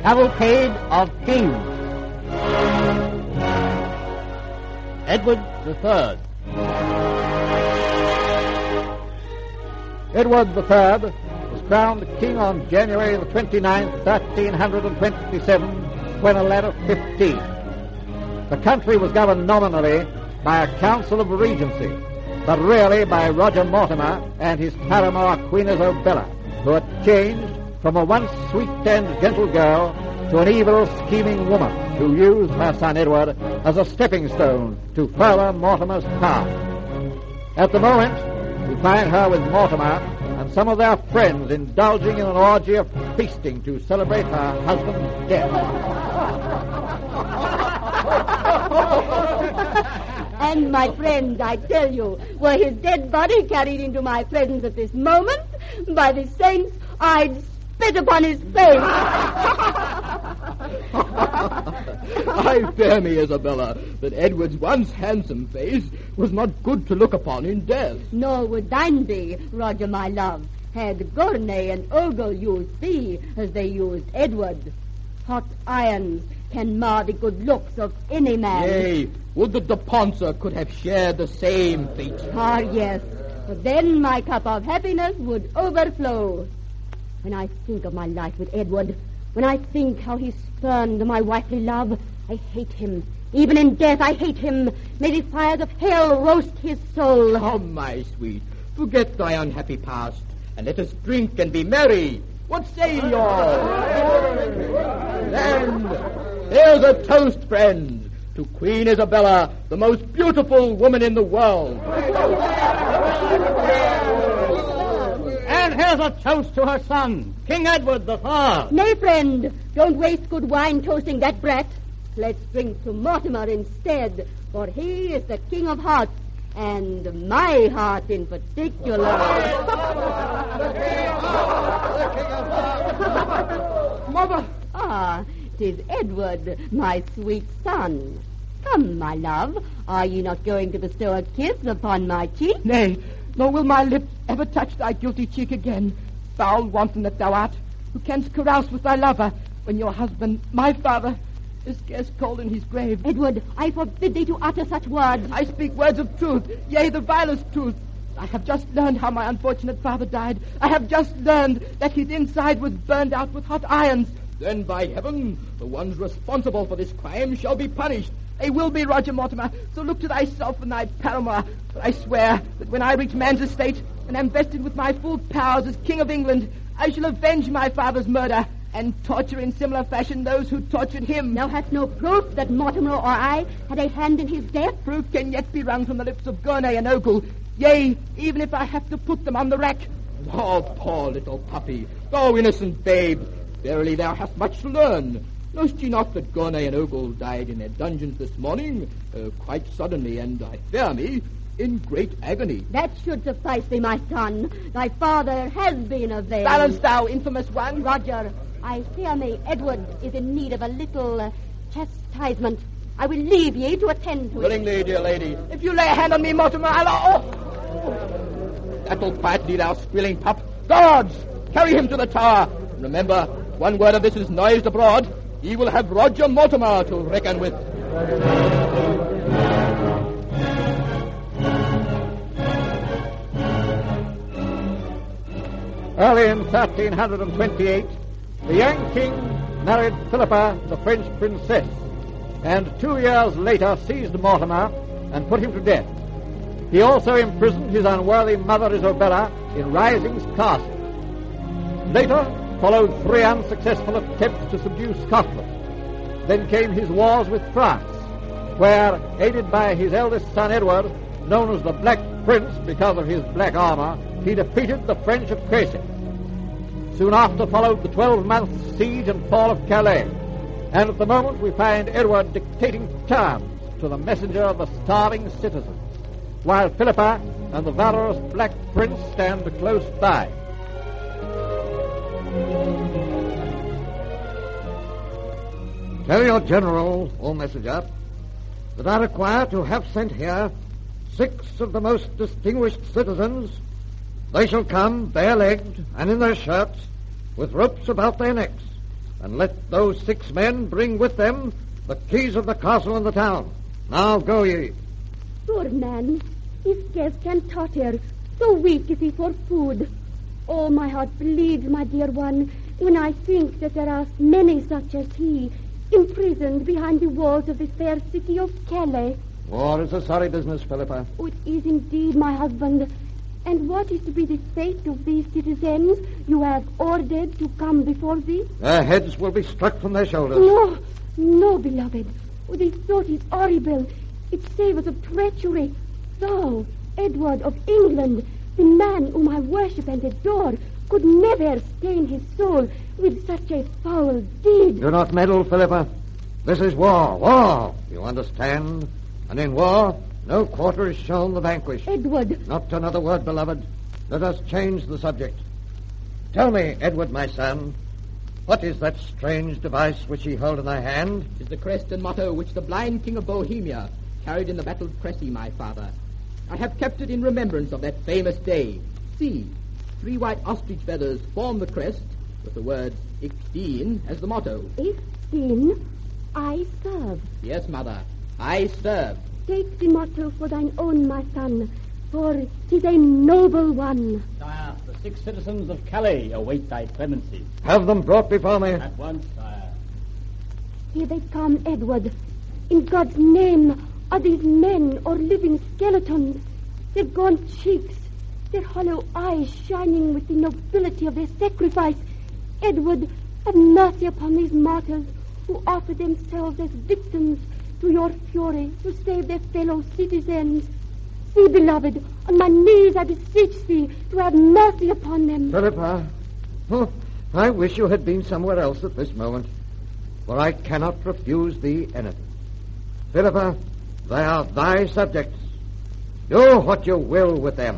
Cavalcade of Kings. Edward III. Edward III was crowned king on January the 29th, 1327, when a lad of 15. The country was governed nominally by a council of regency, but really by Roger Mortimer and his paramour Queen Isabella, who had changed from a once sweet and gentle girl to an evil, scheming woman who used her son Edward as a stepping stone to further Mortimer's power. At the moment, we find her with Mortimer and some of their friends indulging in an orgy of feasting to celebrate her husband's death. And my friends, I tell you, were his dead body carried into my presence at this moment, by the saints, I'd spit upon his face. I fear me, Isabella, that Edward's once handsome face was not good to look upon in death. Nor would thine be, Roger, my love, had Gournay and Ogle used thee as they used Edward. Hot irons can mar the good looks of any man. Yea, would that the Poncer could have shared the same fate. Ah, yes, but then my cup of happiness would overflow. When I think of my life with Edward, when I think how he spurned my wifely love, I hate him. Even in death, I hate him. May the fires of hell roast his soul. Come, my sweet, forget thy unhappy past, and let us drink and be merry. What say ye all? Then, here's a toast, friends, to Queen Isabella, the most beautiful woman in the world. And here's a toast to her son, King Edward III. Nay, friend, don't waste good wine toasting that brat. Let's drink to Mortimer instead, for he is the King of Hearts, and my heart in particular. Mother! Ah, 'tis Edward, my sweet son. Come, my love, are ye not going to bestow a kiss upon my cheek? Nay, nor will my lips ever touch thy guilty cheek again, foul wanton that thou art, who canst carouse with thy lover when your husband, my father, is scarce cold in his grave. Edward, I forbid thee to utter such words. I speak words of truth, yea, the vilest truth. I have just learned how my unfortunate father died. I have just learned that his inside was burned out with hot irons. Then, by heaven, the ones responsible for this crime shall be punished. They will be, Roger Mortimer, so look to thyself and thy paramour. For I swear that when I reach man's estate and am vested with my full powers as King of England, I shall avenge my father's murder and torture in similar fashion those who tortured him. Thou hast no proof that Mortimer or I had a hand in his death? Proof can yet be wrung from the lips of Gournay and Ogle. Yea, even if I have to put them on the rack. Oh, poor little puppy. Oh, innocent babe. Verily thou hast much to learn. Knowst ye not that Gournay and Ogle died in their dungeons this morning, quite suddenly, and I fear me, in great agony? That should suffice thee, my son. Thy father has been avenged. Silence, thou infamous one. Roger, I fear me Edward is in need of a little chastisement. I will leave ye to attend to it. Willingly, dear lady. If you lay a hand on me, Mortimer, I'll... Oh! That'll quiet thee, thou squealing pup. Guards, carry him to the tower. And remember, one word of this is noised abroad, he will have Roger Mortimer to reckon with. Early in 1328, the young king married Philippa, the French princess, and 2 years later seized Mortimer and put him to death. He also imprisoned his unworthy mother Isabella in Rising's castle. Later followed 3 unsuccessful attempts to subdue Scotland. Then came his wars with France, where, aided by his eldest son Edward, known as the Black Prince because of his black armor, he defeated the French at Crecy. Soon after followed the 12-month siege and fall of Calais, and at the moment we find Edward dictating terms to the messenger of the starving citizens, while Philippa and the valorous Black Prince stand close by. Tell your general, O messenger, that I require to have sent here 6 of the most distinguished citizens. They shall come bare-legged and in their shirts, with ropes about their necks, and let those 6 men bring with them the keys of the castle and the town. Now go ye. Poor man, he scarce can totter, so weak is he for food. Oh, my heart bleeds, my dear one, when I think that there are many such as he, imprisoned behind the walls of this fair city of Calais. War is a sorry business, Philippa. Oh, it is indeed, my husband. And what is to be the fate of these citizens you have ordered to come before thee? Their heads will be struck from their shoulders. No, no, beloved. Oh, this thought is horrible. It savours of treachery. Thou, Edward of England, the man whom I worship and adore, could never stain his soul with such a foul deed. Do not meddle, Philippa. This is war. War. You understand? And in war, no quarter is shown the vanquished. Edward. Not another word, beloved. Let us change the subject. Tell me, Edward, my son, what is that strange device which ye hold in thy hand? It is the crest and motto which the blind king of Bohemia carried in the battle of Crécy, my father. I have kept it in remembrance of that famous day. See, 3 white ostrich feathers form the crest, with the words Ich dien as the motto. Ich dien, I serve. Yes, mother, I serve. Take the motto for thine own, my son, for 'tis a noble one. Sire, the 6 citizens of Calais await thy clemency. Have them brought before me. At once, sire. Here they come, Edward. In God's name, are these men or living skeletons? Their gaunt cheeks, their hollow eyes shining with the nobility of their sacrifice. Edward, have mercy upon these martyrs who offer themselves as victims to your fury to save their fellow citizens. See, beloved, on my knees I beseech thee to have mercy upon them. Philippa, I wish you had been somewhere else at this moment, for I cannot refuse thee anything. Philippa, they are thy subjects. Do what you will with them.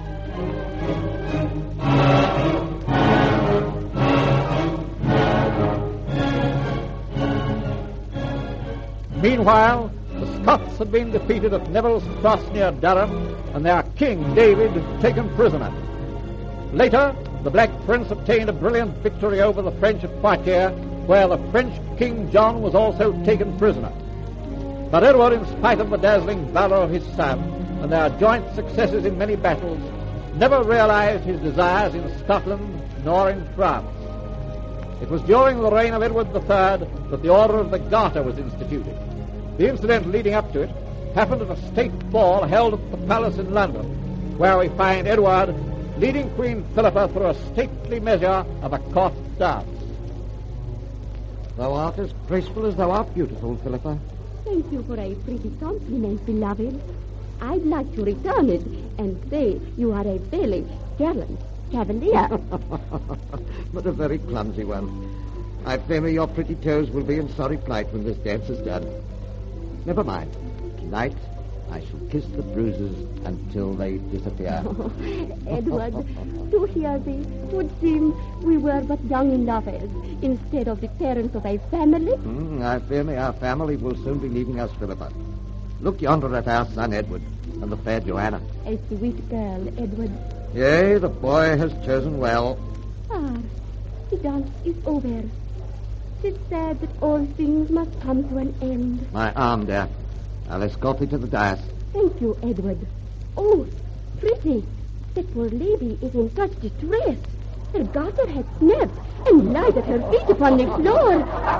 Meanwhile, the Scots had been defeated at Neville's Cross near Durham, and their king, David, taken prisoner. Later, the Black Prince obtained a brilliant victory over the French at Poitiers, where the French King John was also taken prisoner. But Edward, in spite of the dazzling valor of his son and their joint successes in many battles, never realized his desires in Scotland nor in France. It was during the reign of Edward III that the Order of the Garter was instituted. The incident leading up to it happened at a state ball held at the palace in London, where we find Edward leading Queen Philippa through a stately measure of a court dance. Thou art as graceful as thou art beautiful, Philippa. Thank you for a pretty compliment, beloved. I'd like to return it and say you are a very gallant cavalier. But a very clumsy one. I fear me your pretty toes will be in sorry plight when this dance is done. Never mind. Tonight I shall kiss the bruises until they disappear. Oh, Edward, to hear thee, would seem we were but young lovers instead of the parents of a family. I fear me our family will soon be leaving us, Philippa. Look yonder at our son Edward and the fair Joanna. A sweet girl, Edward. Yea, the boy has chosen well. Ah, the dance is over. 'Tis sad that all things must come to an end. My arm, dear. I'll escort thee to the dais. Thank you, Edward. Oh, pretty. That poor lady is in such distress. Her garter had snapped and lies at her feet upon the floor.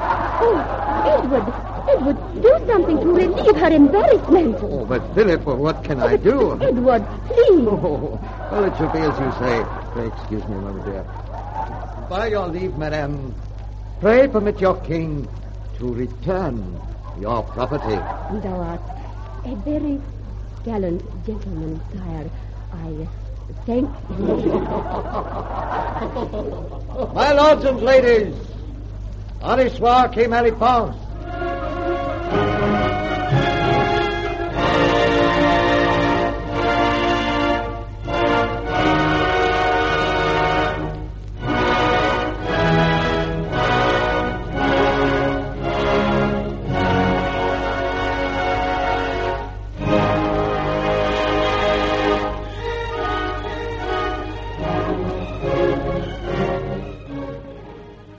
Oh, Edward, do something to relieve her embarrassment. Oh, but Philippa, what can I do? Edward, please. Oh, well, it shall be as you say. Pray excuse me a moment, dear. By your leave, madame, pray permit your king to return your property. Thou art a very gallant gentleman, sire. I thank you. My lords and ladies, Henri Soir King Maliponce,